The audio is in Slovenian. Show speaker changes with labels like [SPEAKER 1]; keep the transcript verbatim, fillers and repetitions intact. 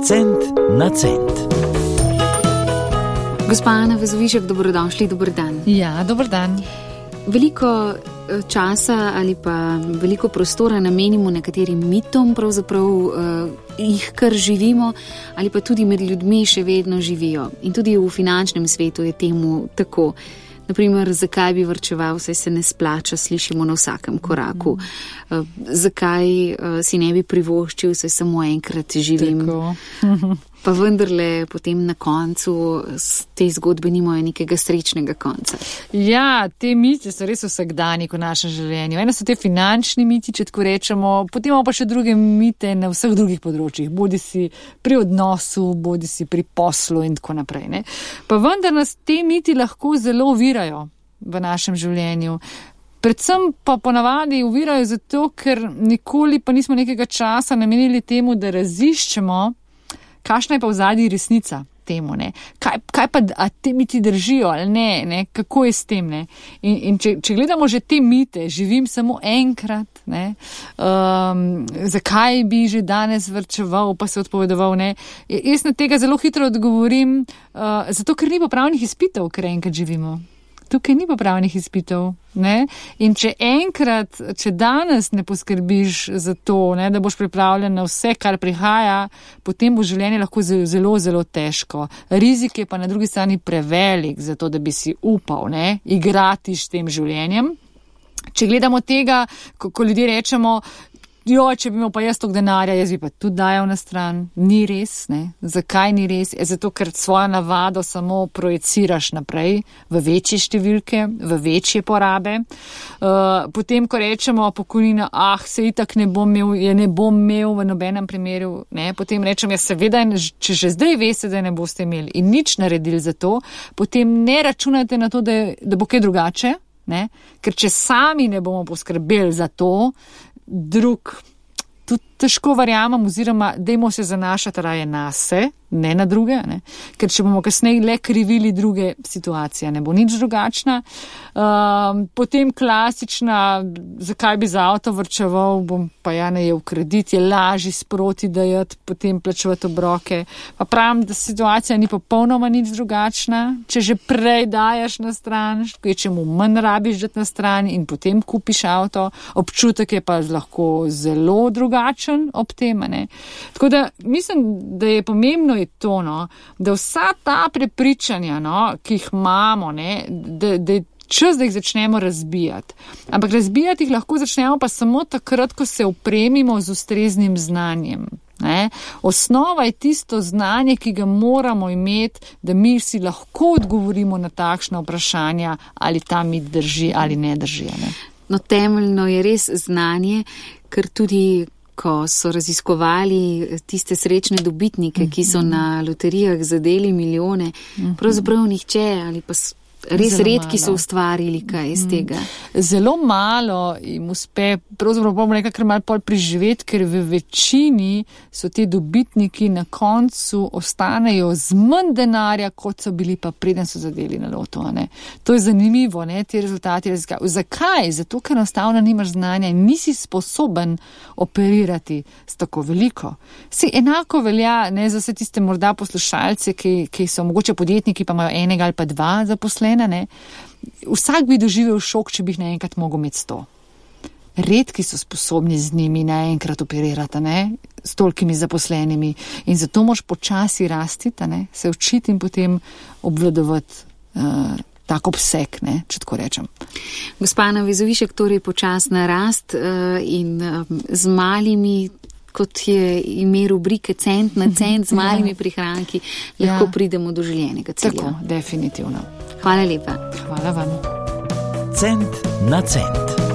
[SPEAKER 1] Cent na cent.
[SPEAKER 2] Gospa Ana Vezovišek, dobrodošli, dober dan.
[SPEAKER 3] Ja, dober dan.
[SPEAKER 2] Veliko časa ali pa veliko prostora namenimo nekaterim mitom, pravzaprav uh, jih kar živimo, ali pa tudi med ljudmi še vedno živijo. In tudi v finančnem svetu je temu tako. Naprimer, zakaj bi varčeval, saj se ne splača, slišimo na vsakem koraku. Uh, zakaj uh, si ne bi privoščil, saj samo enkrat živim. Pa vendarle potem na koncu te zgodbe nimajo nekega srečnega konca.
[SPEAKER 3] Ja, te miti so res vsakdani v našem življenju. Eno so te finančni miti, če tako rečemo, potem imamo pa še druge mite na vseh drugih področjih. Bodi si pri odnosu, bodi si pri poslu in tako naprej. Ne? Pa vendar nas te miti lahko zelo ovirajo v našem življenju. Predvsem pa ponavadi ovirajo zato, ker nikoli pa nismo nekega časa namenili temu, da raziščemo, kakšna je pa v zadnji resnica temu, ne? Kaj, kaj pa, a te miti držijo ali ne, ne? Kako je s tem, ne? In, in če, če gledamo že te mite, živim samo enkrat, ne? Um, zakaj bi že danes varčeval, pa se odpovedoval, ne? Jaz na tega zelo hitro odgovorim, uh, zato ker ni popravnih izpitev, ker enkrat živimo. Tukaj ni popravnih izpitev, ne? In če enkrat, če danes ne poskrbiš za to, ne, da boš pripravljen na vse, kar prihaja, potem bo življenje lahko zelo, zelo težko. Rizik je pa na drugi strani prevelik za to, da bi si upal, ne, igrati s tem življenjem. Če gledamo tega, ko, ko ljudje rečemo, jo, če bi imel pa jaz toliko denarja, jaz bi pa tudi dajal na stran. Ni res, ne? Zakaj ni res? Je zato, ker svojo navado samo projeciraš naprej v večje številke, v večje porabe. Uh, potem, ko rečemo pokojnina, ah, se itak ne bom imel, je ne bom imel v nobenem primeru, ne? Potem rečem, ja seveda, če že zdaj veste, da ne boste imeli in nič naredili za to, potem ne računajte na to, da, da bo kaj drugače, ne? Ker če sami ne bomo poskrbeli za to, drug, tudi težko verjamem, oziroma dajmo se zanašati raje nase, ne na druge, ne? Ker če bomo kasneje le krivili druge, situacija ne bo nič drugačna. Um, potem klasična, zakaj bi za avto varčeval, bom pa ja najel kredit, je lažji sproti dajati, potem plačevati obroke. Pa pravim, da situacija ni popolnoma nič drugačna, če že prej dajaš na stran, če mu manj rabiš dati na stran in potem kupiš avto, občutek je pa lahko zelo drugačen ob tem, ne? Tako da mislim, da je pomembno je to, no, da vsa ta prepričanja, no, ki jih imamo, ne, da, da je čas, da jih začnemo razbijati. Ampak razbijati jih lahko začnemo pa samo takrat, ko se opremimo z ustreznim znanjem. Ne. Osnova je tisto znanje, ki ga moramo imeti, da mi si lahko odgovorimo na takšna vprašanja, ali ta mit drži ali ne drži. Ne.
[SPEAKER 2] No, temeljno je res znanje, ker tudi ko so raziskovali tiste srečne dobitnike, ki so na loterijah zadeli milijone, pravzaprav nihče ali pa res
[SPEAKER 3] Zelo
[SPEAKER 2] redki
[SPEAKER 3] malo.
[SPEAKER 2] So ustvarili kaj iz tega.
[SPEAKER 3] Zelo malo jim uspe, pravzaprav bomo nekaj kar malo pol priživeti, ker v večini so te dobitniki na koncu ostanejo z manj denarja, kot so bili pa preden so zadeli na loto. Ne? To je zanimivo, ne? Ti rezultati raziskav. Zakaj? Zato, ker enostavno nimaš znanja in nisi sposoben operirati s tako veliko. Se enako velja, ne, za vse tiste morda poslušalce, ki, ki so mogoče podjetniki, pa imajo enega ali pa dva zaposlene. Ne? Vsak bi doživel šok, če bi jih naenkrat mogel imeti sto. Redki so sposobni z njimi naenkrat operirati, ne? S tolikimi zaposlenimi. In zato moraš počasi rasti, ne? Se učiti in potem obvladovati uh, tak obseg, ne? Če tako rečem.
[SPEAKER 2] Gospa Ana Vezovišek, torej počasna rast uh, in um, z malimi, kot je ime rubrike Cent na cent, z malimi prihranki, lahko ja. Pridemo do željenega cilja.
[SPEAKER 3] Tako, definitivno.
[SPEAKER 2] Hvala lepa.
[SPEAKER 3] Hvala vam.
[SPEAKER 1] Cent na cent.